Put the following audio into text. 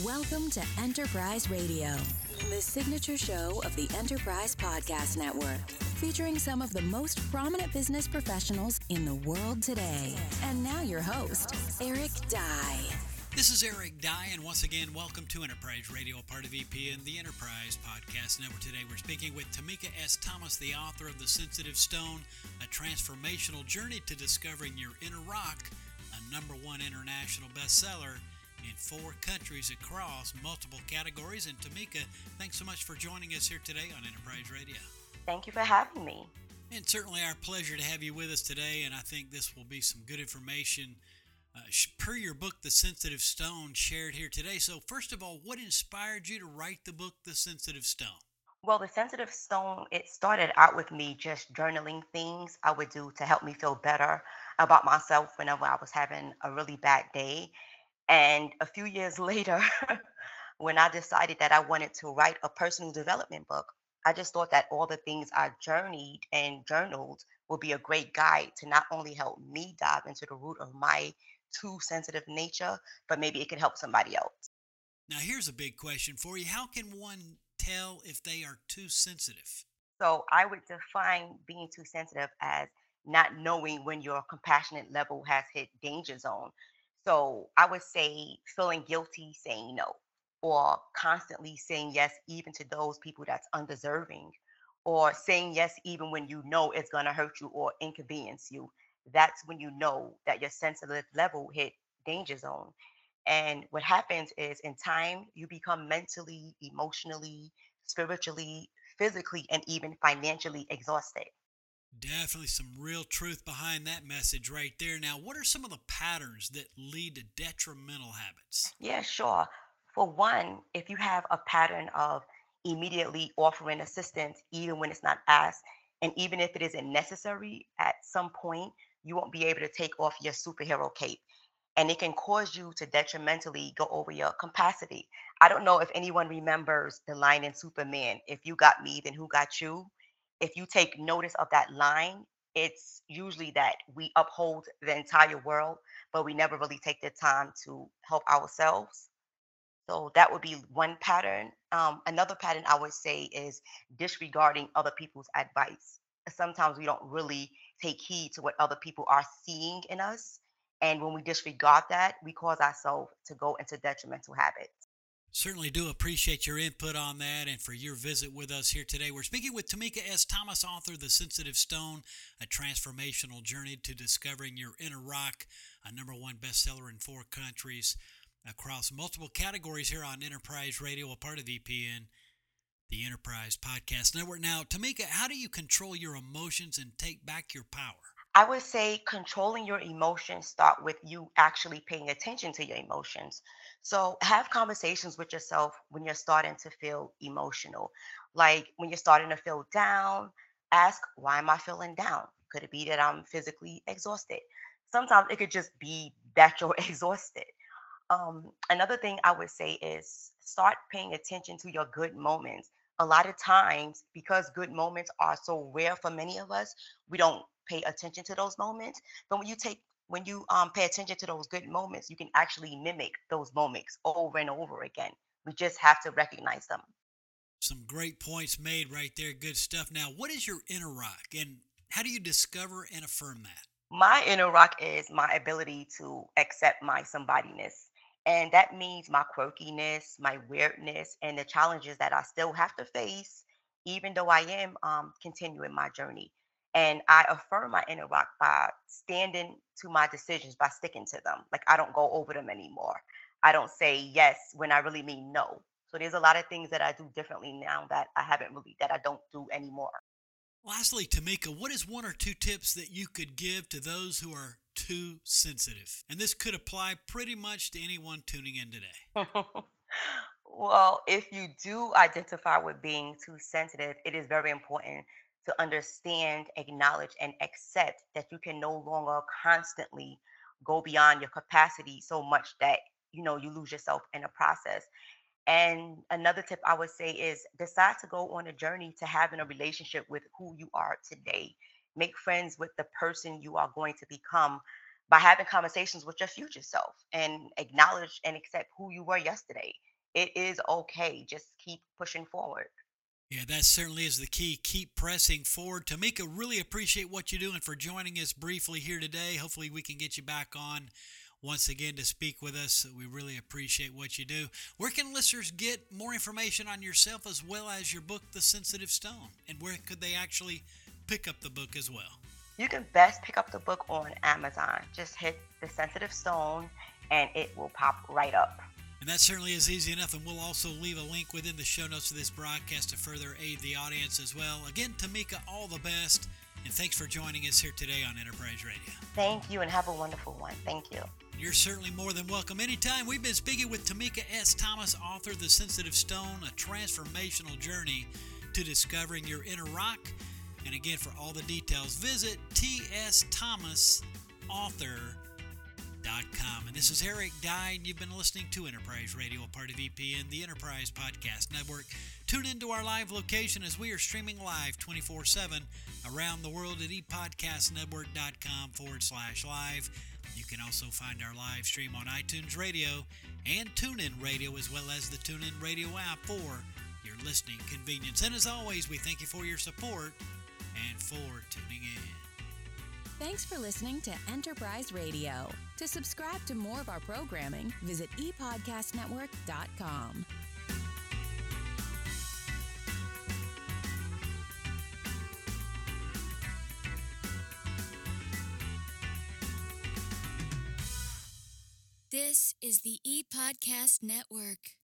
Welcome to Enterprise Radio, the signature show of the Enterprise Podcast Network, featuring some of the most prominent business professionals in the world today. And now your host, Eric Dye. This is Eric Dye, and once again, welcome to Enterprise Radio, a part of EPN, the Enterprise Podcast Network. Today we're speaking with Tamika S. Thomas, the author of The Sensitive Stone, a transformational journey to discovering your inner rock, a #1 international bestseller in 4 countries across multiple categories. And Tamika, thanks so much for joining us here today on Enterprise Radio. Thank you for having me. And certainly our pleasure to have you with us today, and I think this will be some good information per your book, The Sensitive Stone, shared here today. So first of all, what inspired you to write the book, The Sensitive Stone? Well, The Sensitive Stone, it started out with me just journaling things I would do to help me feel better about myself whenever I was having a really bad day. And a few years later, when I decided that I wanted to write a personal development book, I just thought that all the things I journeyed and journaled would be a great guide to not only help me dive into the root of my too sensitive nature, but maybe it could help somebody else. Now here's a big question for you. How can one tell if they are too sensitive? So I would define being too sensitive as not knowing when your compassionate level has hit danger zone. So I would say feeling guilty, saying no, or constantly saying yes, even to those people that's undeserving, or saying yes, even when you know it's going to hurt you or inconvenience you. That's when you know that your sensitive level hit danger zone. And what happens is in time, you become mentally, emotionally, spiritually, physically, and even financially exhausted. Definitely some real truth behind that message right there. Now, what are some of the patterns that lead to detrimental habits? Yeah, sure. For one, if you have a pattern of immediately offering assistance, even when it's not asked, and even if it isn't necessary, at some point, you won't be able to take off your superhero cape. And it can cause you to detrimentally go over your capacity. I don't know if anyone remembers the line in Superman, if you got me, then who got you? If you take notice of that line, it's usually that we uphold the entire world, but we never really take the time to help ourselves. So that would be one pattern. Another pattern I would say is disregarding other people's advice. Sometimes we don't really take heed to what other people are seeing in us. And when we disregard that, we cause ourselves to go into detrimental habits. Certainly do appreciate your input on that and for your visit with us here today. We're speaking with Tamika S. Thomas, author of The Sensitive Stone, a transformational journey to discovering your inner rock, a #1 bestseller in 4 countries across multiple categories here on Enterprise Radio, a part of EPN, the Enterprise Podcast Network. Now, Tamika, how do you control your emotions and take back your power? I would say controlling your emotions start with you actually paying attention to your emotions. So have conversations with yourself when you're starting to feel emotional. Like when you're starting to feel down, ask, why am I feeling down? Could it be that I'm physically exhausted? Sometimes it could just be that you're exhausted. Another thing I would say is start paying attention to your good moments. A lot of times, because good moments are so rare for many of us, we don't pay attention to those moments. But when you pay attention to those good moments, you can actually mimic those moments over and over again. We just have to recognize them. Some great points made right there. Good stuff. Now, what is your inner rock and how do you discover and affirm that? My inner rock is my ability to accept my somebodyness. And that means my quirkiness, my weirdness, and the challenges that I still have to face, even though I am continuing my journey. And I affirm my inner rock by standing to my decisions, by sticking to them. Like I don't go over them anymore. I don't say yes when I really mean no. So there's a lot of things that I do differently now that I don't do anymore. Lastly, Tamika, what is 1 or 2 tips that you could give to those who are too sensitive? And this could apply pretty much to anyone tuning in today. Well, if you do identify with being too sensitive, it is very important to understand, acknowledge, and accept that you can no longer constantly go beyond your capacity so much that you lose yourself in the process. And another tip I would say is decide to go on a journey to having a relationship with who you are today. Make friends with the person you are going to become by having conversations with your future self and acknowledge and accept who you were yesterday. it is okay. Just keep pushing forward. Yeah, that certainly is the key. Keep pressing forward. Tamika, really appreciate what you do and for joining us briefly here today. Hopefully, we can get you back on once again to speak with us. We really appreciate what you do. Where can listeners get more information on yourself as well as your book, The Sensitive Stone? And where could they actually pick up the book as well? You can best pick up the book on Amazon. Just hit The Sensitive Stone and it will pop right up. And that certainly is easy enough, and we'll also leave a link within the show notes of this broadcast to further aid the audience as well. Again, Tamika, all the best, and thanks for joining us here today on Enterprise Radio. Thank you, and have a wonderful one. Thank you. You're certainly more than welcome anytime. We've been speaking with Tamika S. Thomas, author of The Sensitive Stone, a transformational journey to discovering your inner rock. And again, for all the details, visit tsthomasauthor.com. And this is Eric Dye, and you've been listening to Enterprise Radio, a part of EPN, the Enterprise Podcast Network. Tune into our live location as we are streaming live 24/7 around the world at epodcastnetwork.com/live. You can also find our live stream on iTunes Radio and TuneIn Radio, as well as the TuneIn Radio app for your listening convenience. And as always, we thank you for your support and for tuning in. Thanks for listening to Enterprise Radio. To subscribe to more of our programming, visit epodcastnetwork.com. This is the ePodcast Network.